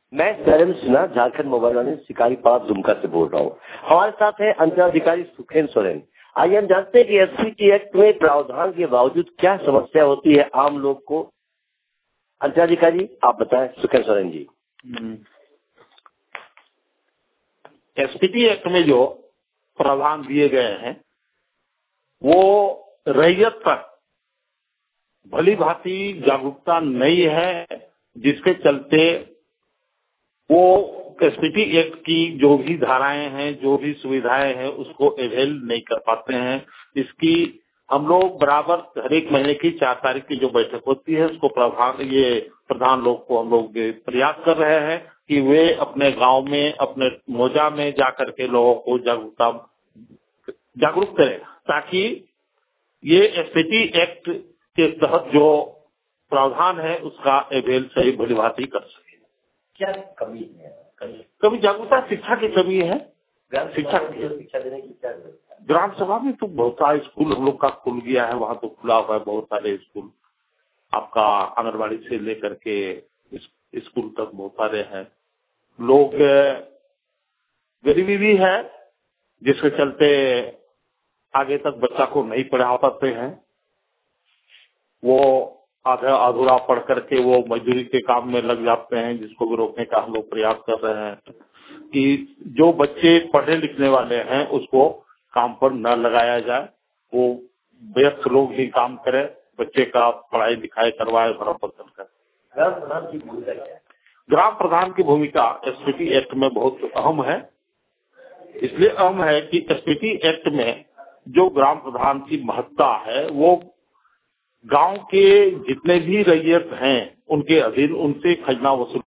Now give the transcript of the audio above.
मैं शैलेंद्र सिन्हा, झारखंड मोबाइल वाले शिकारीपाड़ा दुमका से बोल रहा हूँ। हमारे साथ है अंचलाधिकारी सुखेंद्र सोरेन। आइए हम जानते हैं कि एसपीटी एक्ट में प्रावधान के बावजूद क्या समस्या होती है आम लोग को। अंचलाधिकारी आप बताएं। सुखेंद्र सोरेन जी। एसपीटी एक्ट में जो प्रावधान दिए गए हैं वो रैयत तक भली भांति जागरूकता नहीं है, जिसके चलते वो एसपीटी एक्ट की जो भी धाराएं हैं, जो भी सुविधाएं हैं, उसको अवेल नहीं कर पाते हैं। इसकी हम लोग बराबर हर एक महीने की 4 तारीख की जो बैठक होती है उसको प्रधान लोग को हम लोग प्रयास कर रहे हैं कि वे अपने गांव में, अपने मौजा में जाकर के लोगों को जागरूक करें, ताकि ये एसपीटी एक्ट के तहत जो प्रावधान है उसका अवेल सही भली भांति कर सके। क्या कमी है? कभी जागरूकता शिक्षा की कमी है। शिक्षा देने की क्या ग्राम सभा में तो बहुत सारे स्कूल हम लोग का खुल गया है, वहाँ तो खुला हुआ है बहुत सारे स्कूल, आपका आंगनबाड़ी से लेकर के स्कूल तक बहुत सारे हैं। लोग गरीबी भी है, जिसके चलते आगे तक बच्चा को नहीं पढ़ा पाते हैं। वो आधा अधूरा पढ़ करके वो मजदूरी के काम में लग जाते हैं, जिसको भी रोकने का हम लोग प्रयास कर रहे हैं कि जो बच्चे पढ़ने लिखने वाले हैं उसको काम पर न लगाया जाए, वो व्यस्त लोग ही काम करें, बच्चे का पढ़ाई लिखाई करवाए भरण पोषण कर। ग्राम प्रधान की भूमिका एसपीटी एक्ट में बहुत अहम है। इसलिए अहम है कि एसपीटी एक्ट में जो ग्राम प्रधान की महत्ता है वो गांव के जितने भी रैयत हैं उनके अधीन उनसे खजना वसूल